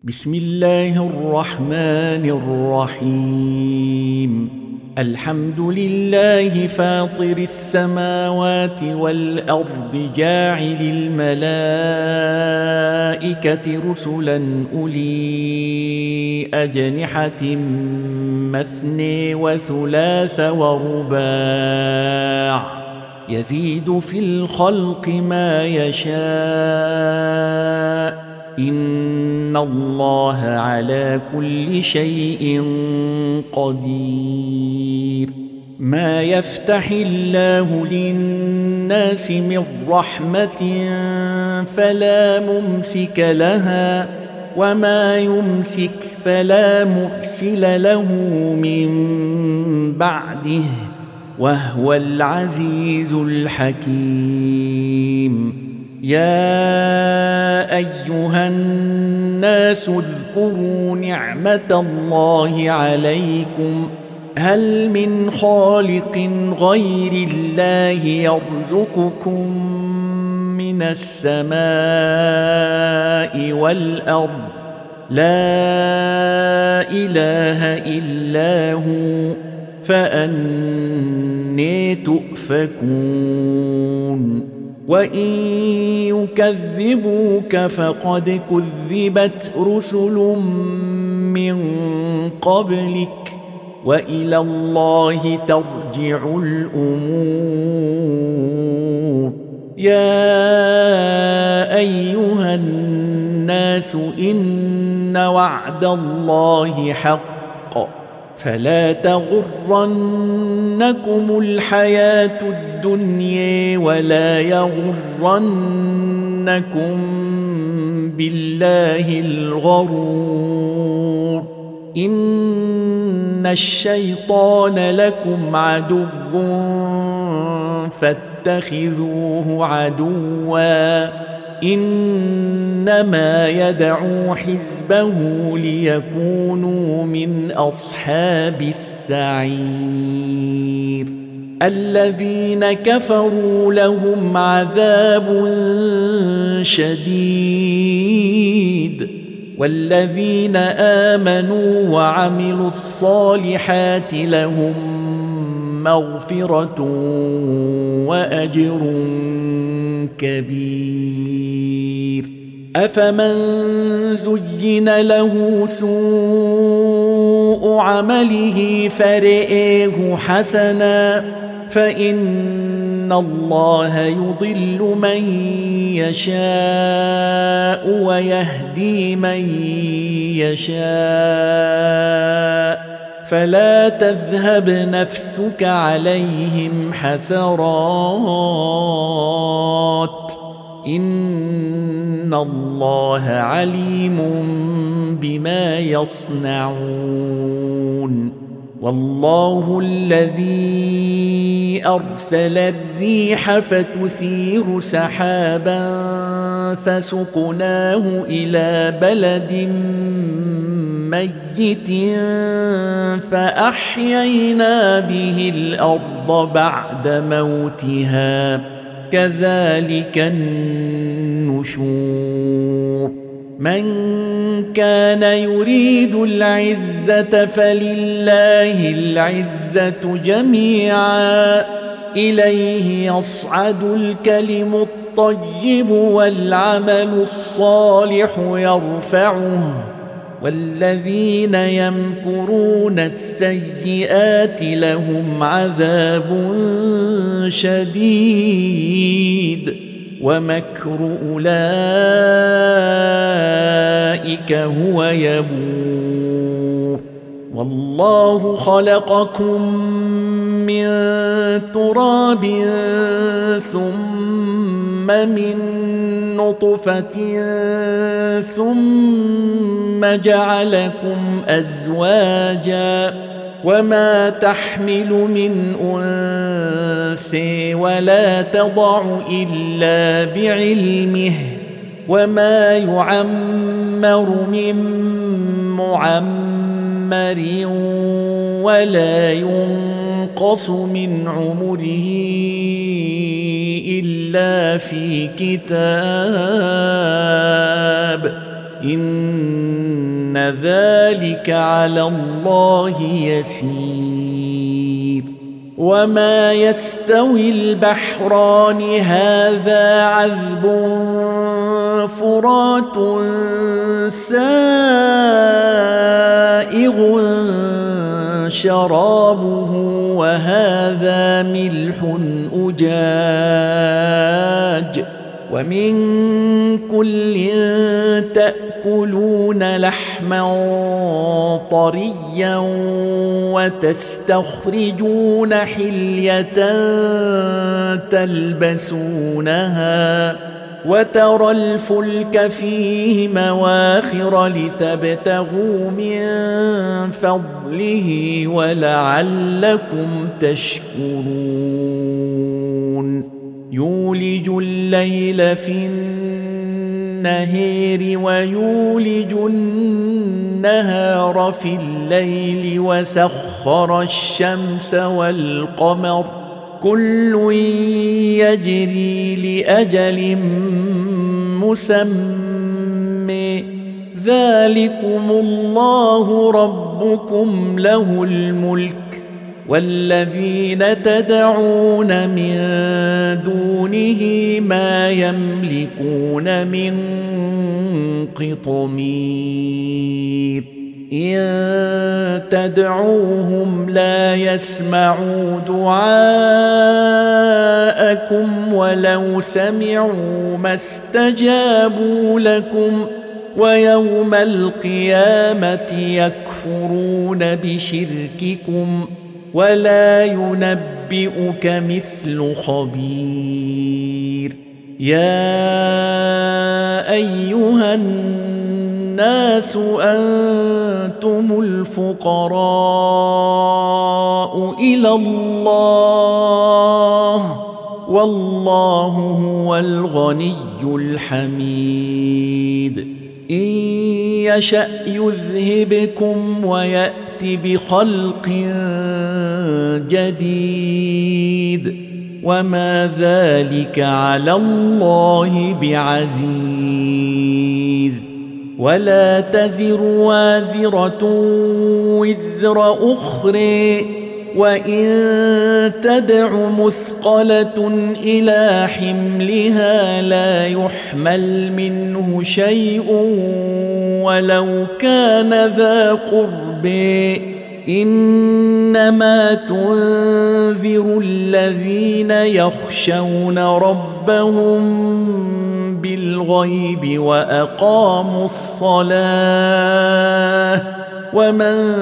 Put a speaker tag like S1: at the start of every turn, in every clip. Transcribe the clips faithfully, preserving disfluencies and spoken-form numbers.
S1: بسم الله الرحمن الرحيم. الحمد لله فاطر السماوات والأرض جاعل الملائكة رسلا أولي أجنحة مثني وثلاث ورباع يزيد في الخلق ما يشاء إن الله على كل شيء قدير. ما يفتح الله للناس من رحمة فلا ممسك لها وما يمسك فلا مرسل له من بعده وهو العزيز الحكيم. يا أيها الناس اذكروا نعمة الله عليكم هل من خالق غير الله يرزقكم من السماء والأرض لا إله إلا هو فأني تؤفكون. وإن يكذبوك فقد كذبت رسل من قبلك وإلى الله ترجع الأمور. يا أيها الناس إن وعد الله حق فلا تغرنكم الحياة الدنيا ولا يغرنكم بالله الغرور. إن الشيطان لكم عدو فاتخذوه عدوا إنما يدعو حزبه ليكونوا من أصحاب السعير. الذين كفروا لهم عذاب شديد والذين آمنوا وعملوا الصالحات لهم مغفرة وأجر كبير. أفمن زين له سوء عمله فرئه حسنا فإن الله يضل من يشاء ويهدي من يشاء فلا تذهب نفسك عليهم حسرات إن الله عليم بما يصنعون. والله الذي أرسل الريح فتثير سحابا فسقناه إلى بلد ميت فأحيينا به الأرض بعد موتها كذلك النشور. من كان يريد العزة فلله العزة جميعا إليه يصعد الكلم الطيب والعمل الصالح يرفعه والذين يمكرون السيئات لهم عذاب شديد ومكر أولئك هو يبور. والله خلقكم من تراب ثم من نطفة ثم جعلكم أزواجا وما تحمل من أنثى ولا تضع إلا بعلمه وما يعمر من معمر ولا ينقص من عمره إلا في كتاب إن ذلك على الله يسير وما يستوي البحران هذا عذب فرات سائغ شرابه وهذا ملح أجاج ومن كل تأكلون لحما طريا وتستخرجون حلية تلبسونها وترى الفلك فيه مواخر لتبتغوا من فضله ولعلكم تشكرون يولج الليل في النهار ويولج النهار في الليل وسخر الشمس والقمر كل يجري لأجل مسمى ذلكم الله ربكم له الملك والذين تدعون من دونه ما يملكون من قطمير إن تدعوهم لا يسمعوا دعاءكم ولو سمعوا ما استجابوا لكم ويوم القيامة يكفرون بشرككم ولا ينبئك مثل خبير يا أيها الناس أنتم الفقراء إلى الله والله هو الغني الحميد إن يشأ يذهبكم ويأتي بخلق جديد وما ذلك على الله بعزيز ولا تزر وازرة وزر أخرى وإن تدع مثقلة إلى حملها لا يحمل منه شيء ولو كان ذا قرب إنما تنذر الذين يخشون ربهم بالغيب وأقاموا الصلاة ومن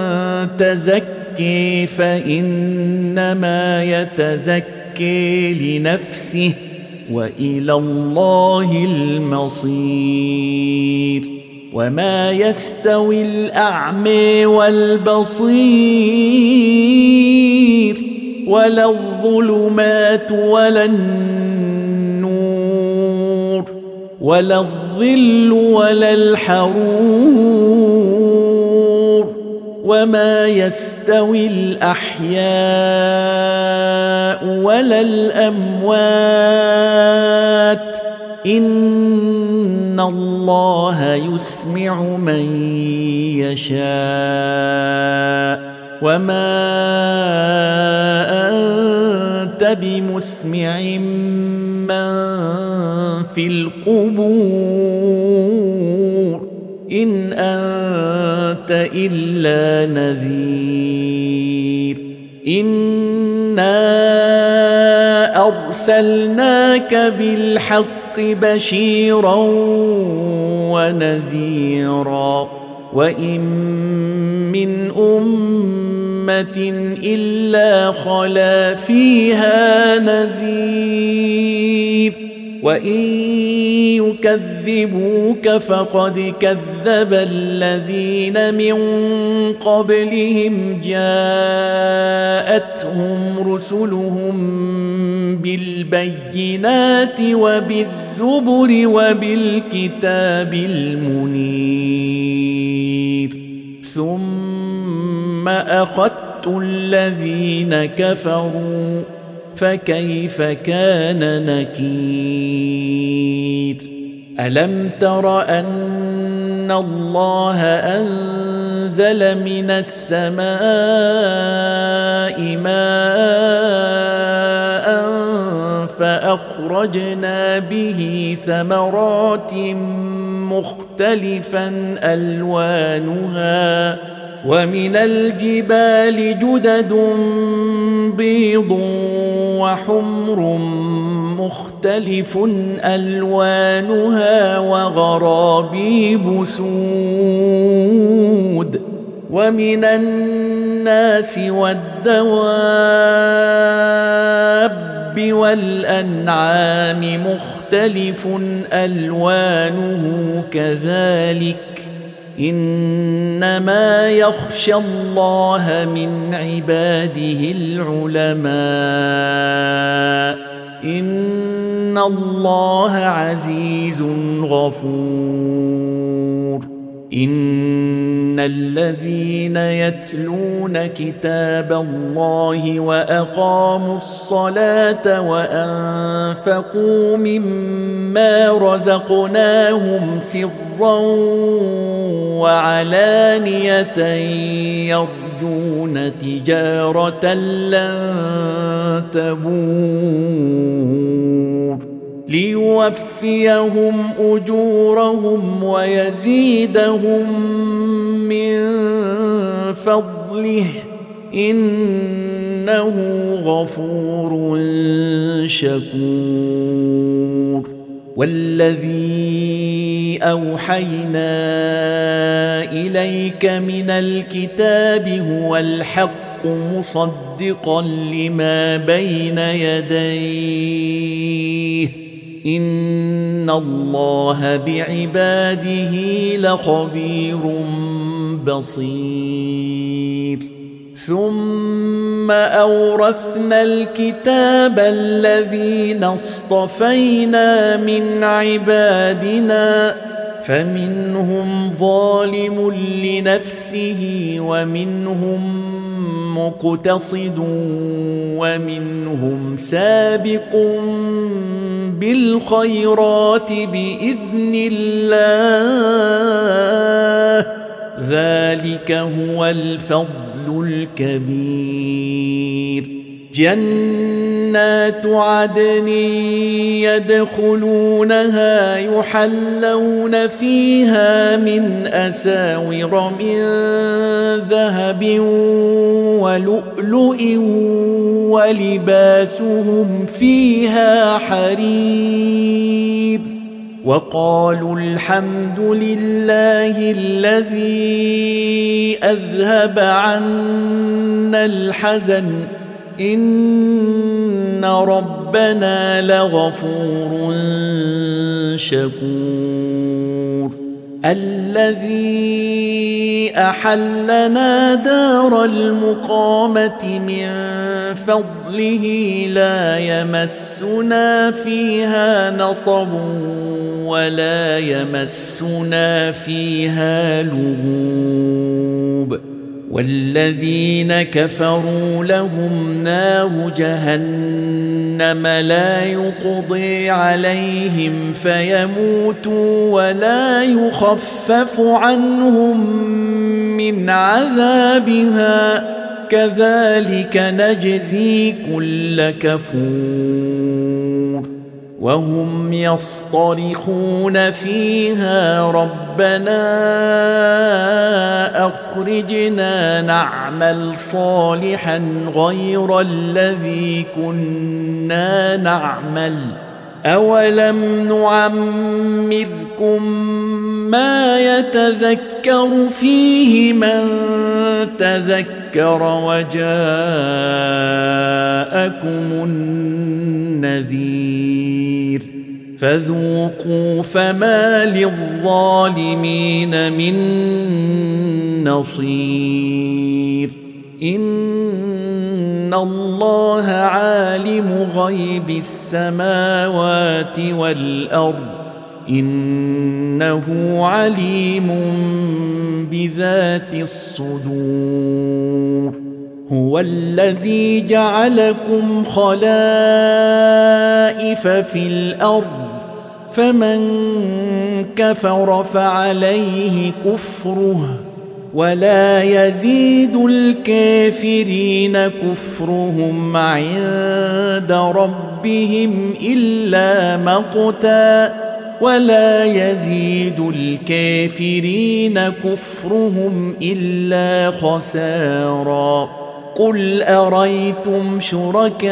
S1: تزكي فإنما يتزكي لنفسه وإلى الله المصير وما يستوي الأعمى والبصير ولا الظلمات ولا النور ولا الظل ولا الحرور وما يستوي الأحياء ولا الأموات إن الله يسمع من يشاء وما أنت بمسمع من في القبور إن أنت إلا نذير إنا أرسلناك بالحق بشيرا ونذيرا وإن من أمة إلا خلا فيها نذير وإن يكذبوك فقد كذب الذين من قبلهم جاءتهم رسلهم بالبينات وبالزبر وبالكتاب المنير ثم أخذت الذين كفروا فكيف كان نكير ألم تر أن إن الله أنزل من السماء ماء فأخرجنا به ثمرات مختلفا ألوانها ومن الجبال جدد بيض وحمر مختلف ألوانها وغرابيب سود ومن الناس والدواب والأنعام مختلف ألوانه كذلك إنما يخشى الله من عباده العلماء إن الله عزيز غفور إن الذين يتلون كتاب الله وأقاموا الصلاة وأنفقوا مما رزقناهم سرا وعلانية يرجون تجارة لن تبور ليوفيهم أجورهم ويزيدهم من فضله إنه غفور شكور والذي أوحينا إليك من الكتاب هو الحق مصدقا لما بين يديه إن الله بعباده لخبير بصير ثم أورثنا الكتاب الذين اصطفينا من عبادنا فمنهم ظالم لنفسه ومنهم مقتصد ومنهم سابق بالخيرات بإذن الله ذلك هو الفضل الكبير جنات عدن يدخلونها يحلون فيها من أساور من ذهب ولؤلؤ ولباسهم فيها حرير وقالوا الحمد لله الذي أذهب عنا الحزن إن ربنا لغفور شكور الذي أحلنا دار المقامة من فضله لا يمسنا فيها نصب ولا يمسنا فيها لغوب والذين كفروا لهم نار جهنم لا يقضي عليهم فيموتوا ولا يخفف عنهم من عذابها كذلك نجزي كل كفور وهم يصطرخون فيها ربنا أخرجنا نعمل صالحا غير الذي كنا نعمل أولم نعمركم ما يتذكر فيه من تذكر وجاءكم النذير فذوقوا فما للظالمين من نصير إن الله عالم غيب السماوات والأرض إنه عليم بذات الصدور هو الذي جعلكم خلائف في الأرض فمن كفر فعليه كفره ولا يزيد الكافرين كفرهم عند ربهم إلا مقتا ولا يزيد الكافرين كفرهم إلا خسارا قل أريتم شركاءكم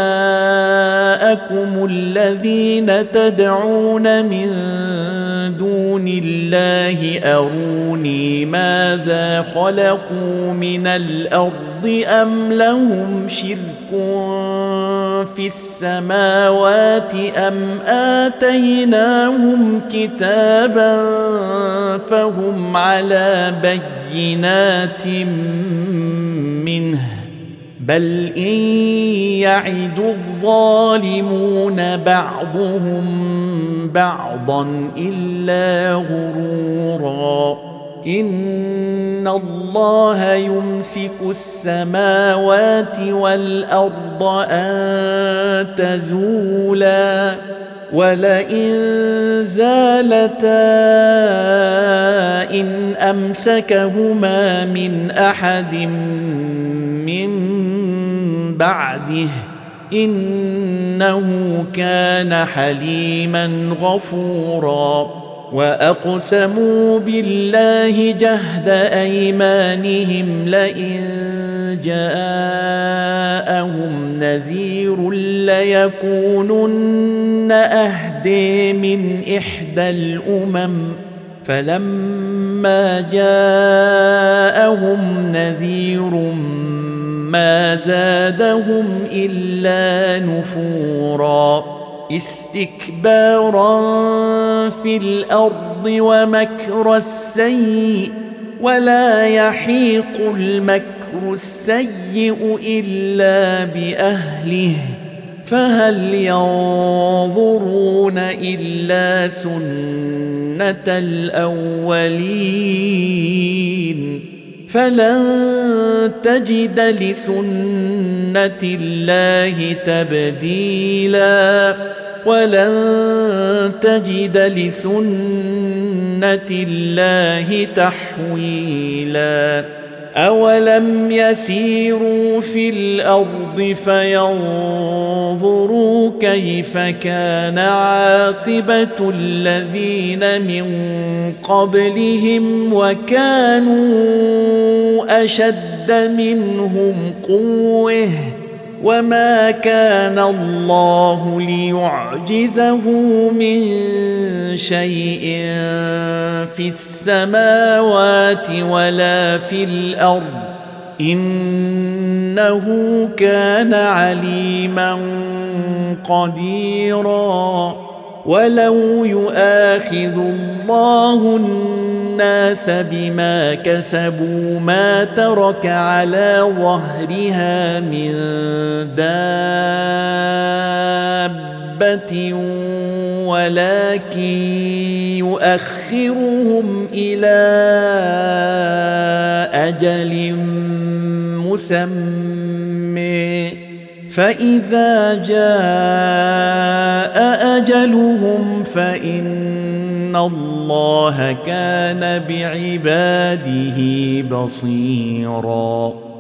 S1: الذين تدعون من دون الله أروني ماذا خلقوا من الأرض أم لهم شرك في السماوات أم آتيناهم كتابا فهم على بينات منه بل إن يعد الظالمون بعضهم بعضا إلا غرورا إن الله يمسك السماوات والأرض أن تزولا ولئن زالتا إن أمسكهما من أحد من بعده إنه كان حليما غفورا وأقسموا بالله جهد أيمانهم لئن جاءهم نذير ليكونن أهدي من إحدى الأمم فلما جاءهم نذير ما زادهم إلا نفورا استكبارا في الأرض ومكر السيء ولا يحيق المكر السيء إلا بأهله فهل ينظرون إلا سنة الأولين فلن تجد لسنة الله تبديلا ولن تجد لسنة الله تحويلا أولم يسيروا في الأرض فينظروا كيف كان عاقبة الذين من قبلهم وكانوا أشد منهم قوة وما كان الله ليعجزه من شيء في السماوات ولا في الأرض إنه كان عليما قديرا ولو يؤاخذ الله الناس بما كسبوا ما ترك على ظهرها من دابة ولكن يؤخرهم إلى أجل مسمى فإذا جاء أجلهم فإن الله كان بعباده بصيراً